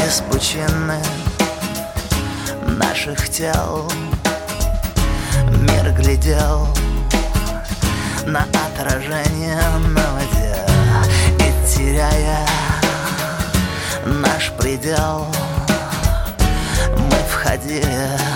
из пучины наших тел мир глядел на отражение на воде, и теряя наш предел, мы входили